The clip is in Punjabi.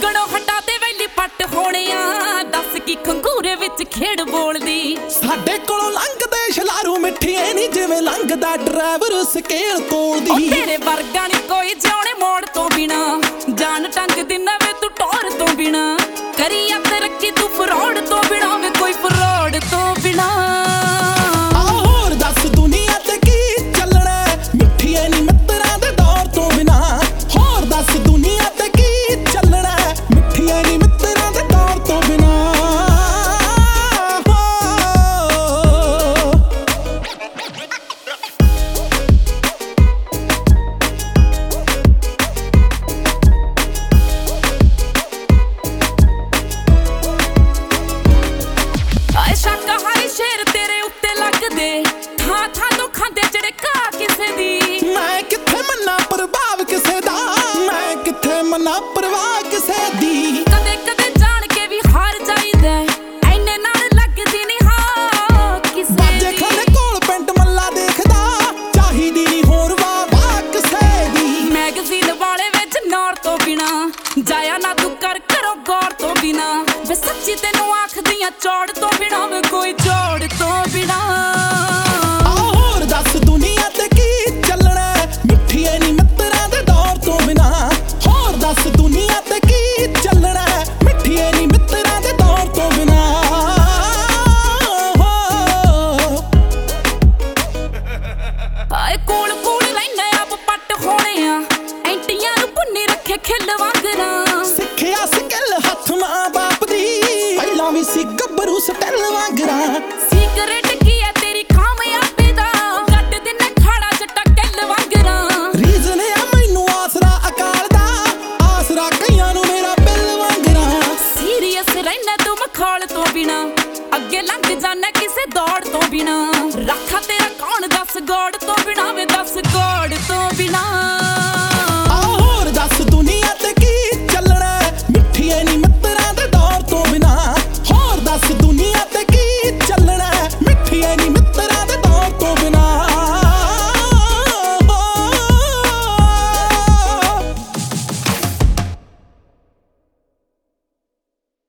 ਲੱਗਣੋਂ ਹੱਟਾਂ ਤੇ ਵੈਲੀ ਪੱਟ ਹੋਣਿਆ ਦੱਸ ਕੀ ਖੰਗੂਰੇ ਵਿੱਚ ਖੇਡ ਬੋਲਦੀ ਸਾਡੇ ਕੋਲੋਂ ਲੰਘਦੇ ਛਲਾਰੂ ਮਿੱਠੀਏ ਨਹੀਂ ਜਿਵੇਂ ਲੰਘਦਾ ਡਰਾਈਵਰ ਸਕੇਲ ਕੋਲਦੀ ਤੇਰੇ ਵਰਗਾ ਨਹੀਂ ਕੋਈ ਜਿਉਣੇ ਮੋੜ ਤੋਂ ਬਿਨਾ ਜਾਨ ਟੰਗ ਦਿਨਾ ਵੇ ਤੂੰ ਟੋਰ ਤੋਂ ਬਿਨਾ ਕਰੀ ਅੱਤ ਰੱਖੀ ਤੂੰ ਫਰੋੜ ਤੋਂ ਬਿਨਾ ਵੇ ਕੋਈ ਫਰੋੜ ਤੋਂ ਬਿਨਾ ਹੋਰ ਦੱਸ ਦੁਨੀਆ ਤੇ ਕੀ ਚੱਲਣਾ ਮਿੱਠੀਏ ਨਹੀਂ ਮਿੱਤਰਾਂ ਦੇ ਦੌਰ ਤੋਂ ਬਿਨਾ ਹੋਰ ਦੱਸ ਦੁਨੀਆ ਤੇ ਕੀ ਚੱਲਣਾ ਮਿੱਠੀਏ ਨਹੀਂ ਮਿੱਤਰਾਂ ਦੇ ਦੌਰ ਤੋਂ ਬਿਨਾ ਸ਼ਾਕਾਹਾਰੀ ਸ਼ੇਰ ਤੇਰੇ ਉੱਤੇ ਲੱਗਦੇ ਥਾਂ ਥਾਂ ਤੋਂ ਖਾਂਦੇ ਜਿਹੜੇ ਘਾਹ ਕਿਸੇ ਦੀ ਮੈਂ ਕਿੱਥੇ ਮੰਨਾ ਪ੍ਰਭਾਵ ਕਿਸੇ ਦਾ ਮੈਂ ਕਿੱਥੇ ਮੰਨਾ ਪ੍ਰਵਾਹ ਕਿਸੇ ਦੀ ਕਦੇ ਕਦੇ ਜਾਣ ਕੇ ਵੀ ਹਾਰ ਜਾਈਦਾ ਐਨੇ ਨਾਲ ਲੱਗਦੀ ਨਹੀਂ ਹਾਂ ਕਿਸੇ ਬਾਜੇ ਖਾਨੇ ਕੋਲ ਪਿੰਡ ਮੱਲਾ ਦੇਖਦਾ ਚਾਹੀਦੀ ਨਹੀਂ ਹੋਰ ਵਾਹ ਕਿਸੇ ਦੀ ਮੈਗਜ਼ੀਨ ਵਾਲੇ ਵਿੱਚ ਨੌਰ ਤੋਂ ਬਿਨਾ ਜਾਇਆ ਨਾ ਤੂੰ ਕਰ ਕਰੋ ਗੌਰ ਤੋਂ ਬਿਨਾ ਵੇ ਸੱਚੀ ਤੈਨੂੰ ਆਖਦੀਆਂ ਚੌੜ ਤੋਂ ਬਿਨਾ ਵੇ ਕੋਈ ਚੌੜ ਤੋਂ ਬਿਨਾ ਹੋਰ ਦੱਸ ਦੁਨੀਆ ਤੇ ਕੀ ਚੱਲਣਾ ਮਿੱਠੀਏ ਨਹੀਂ ਮਿੱਤਰਾਂ ਦੇ ਦੌਰ ਤੋਂ ਬਿਨਾ ਹੋਰ ਦੱਸ ਦੁਨੀਆ ਤੇ ਕੀ ਚੱਲਣਾ ਮਿੱਠੀਏ ਨਹੀਂ ਮਿੱਤਰਾਂ ਦੇ ਦੌਰ ਤੋਂ ਬਿਨਾ ਆਏ ਕੋਲ ਕੋਲ ਲੈਣੇ ਆਪ ਪੱਟ ਹੋਣੇ ਆ ਐਂਟੀਆਂ ਨੂੰ ਭੁੰਨੀ ਰੱਖੇ ਖਿੱਲ ਵਾਂਗਰਾਂ ਸਿੱਖਿਆ ਸਕਿੱਲ ਹੱਥ ਮਾਂ ਬਾਪ ਦੀ ਪਹਿਲਾਂ ਵੀ ਸੀ ਗੱਭਰੂ ਸਟੈਲ ਵਾਂਗਰਾਂ ਸੀਕ੍ਰੇਟ ਕੀ ਹੈ ਤੇਰੀ ਕਾਮਯਾਬੀ ਦਾ ਗੱਡ ਦਿਨੇ ਖਾੜਾ ਜੱਟਾ ਕੱਲ ਵਾਂਗਰਾਂ ਰੀਜ਼ਨ ਆ ਮੈਨੂੰ ਆਸਰਾ ਅਕਾਲ ਦਾ ਆਸਰਾ ਕਈਆਂ ਨੂੰ ਮੇਰਾ ਬਿੱਲ ਵਾਂਗਰਾਂ ਸੀਰੀਅਸ ਰਹਿਣਾ ਤੂੰ ਮਖੌਲ ਤੋਂ ਬਿਨਾ ਅੱਗੇ ਲੰਘ ਜਾਣਾ ਕਿਸੇ ਦੌੜ ਤੋਂ ਬਿਨਾ ਰੱਖਾ ਤੇਰਾ ਕੌਣ ਦੱਸ ਗੋੜ ਤੋਂ ਬਿਨਾ ਵੇ ਦੱਸ ਗੋੜ ਤੋਂ ਬਿਨਾ